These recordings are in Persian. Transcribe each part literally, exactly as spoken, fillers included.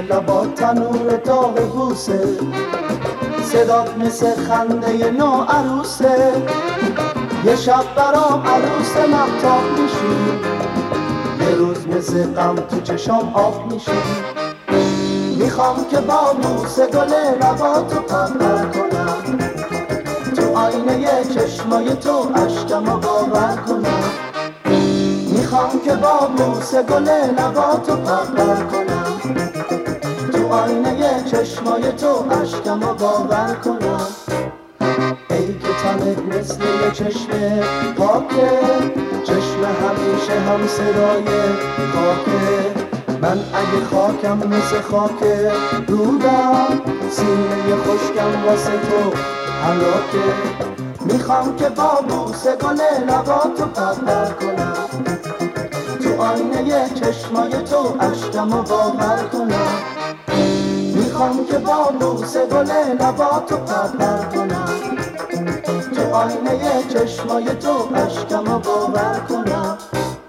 لبات تنور داغ بوسه، صدات مثل خنده نو عروسه. یه شب برام عروس مهتاب میشی، یه روز مثل غم تو چشام آب میشی. میخوام که با بوسه گل لباتو پرپر کنم، تو آینه چشمای تو عشقمو باور کنم. میخوام که با بوسه گل لباتو پرپر کنم، تو آینه چشمای تو عشقمو باور کنم. ای که تنت مثل یه چشم پاکه، چشم همیشه هم صدای خاکه. من اگه خاکم مثل خاک رودم، سینه خشکم واسه تو هلاکه. میخوام که با بوسه گل لباتو پرپر کنم، تو آینه چشمای تو عشقمو باور کنم. میخوام که با بوسه گل لباتو پرپر کنم، تو آینه چشمای تو عشقمو باور کنم.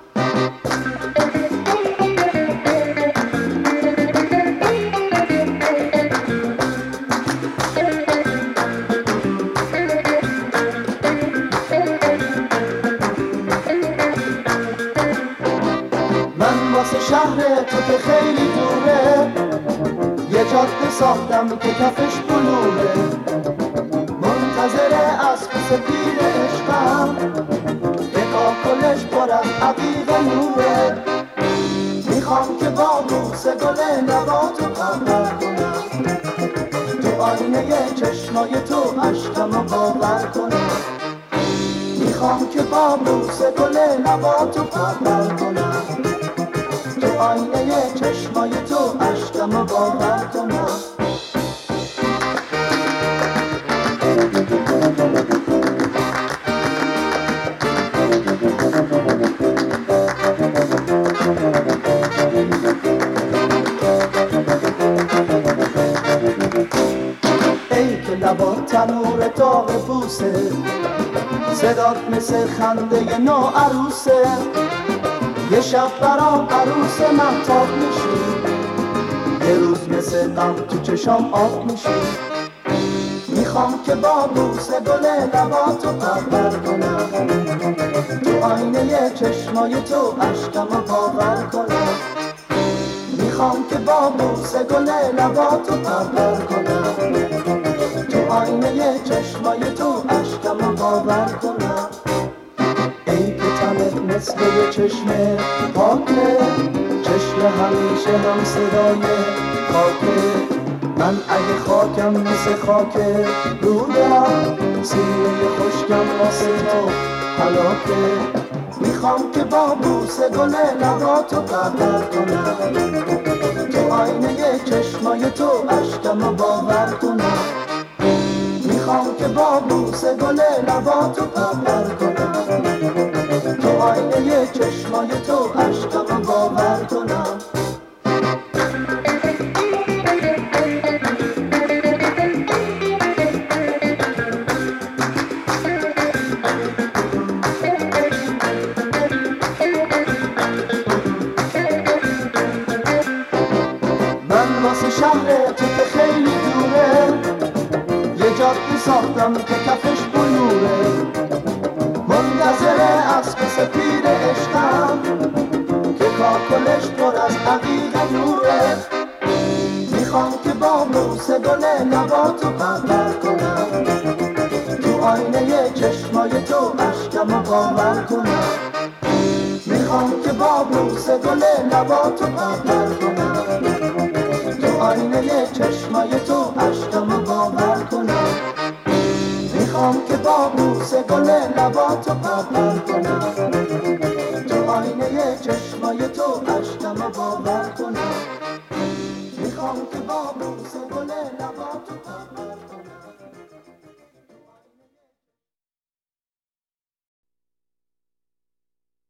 واسه شهر تو که خیلی دوره، یه جاده ساختم که کفش بلوره. منتظر اسب سفید عشقم که کاکلش پر از عقیق نوره. میخوام که با بوسه گل لباتو پرپر کنم، تو آینه چشمای تو عشقمو باور کنم. میخوام که با بوسه گل لباتو پرپر کنم، تو آینه چشمای تو عشقمو باور کنم. ای که لبات تنور داغ بوسه، صدات مثل خنده نو عروسه. یه شب برام عروس مهتاب میشی، یه روز مثل غم تو چشام آب میشی. میخوام که با بوسه گل لباتو پرپر کنم، تو آینه چشمای تو عشقمو باور کنم. میخوام که با بوسه گل لباتو پرپر کنم، تو آینه چشمای تو عشقمو باور کنم. مثل یه چشم پاکه، چشم همیشه هم صدای خاکه. من اگه خاکم مثل خاک رودم، سینه خشکم واسه تو هلاکه. میخوام که با بوسه گل لباتو پرپر کنم، تو آینه چشمای تو عشقمو باور کنم. میخوام که با بوسه گل لباتو پرپر کنم، تو آینه چشمای تو عشقمو باور کنم. من واسه شهر تو که خیلی دوره، یه جاده ساختم که کفش بلوره. منتظر اسب سفید عشقم که کاکلش پر از عقیق نوره. میخوام که با بوسه گل لباتو پرپر کنم، تو آینه چشمای تو عشقمو باور کنم. میخوام که با بوسه گل لباتو پرپر کنم، تو آینه چشمای تو عشقمو باور کنم. میخوام که با بوسه گل لباتو پرپر کنم، تو آینه چشمای تو عشقمو باور کنم. میخوام که با بوسه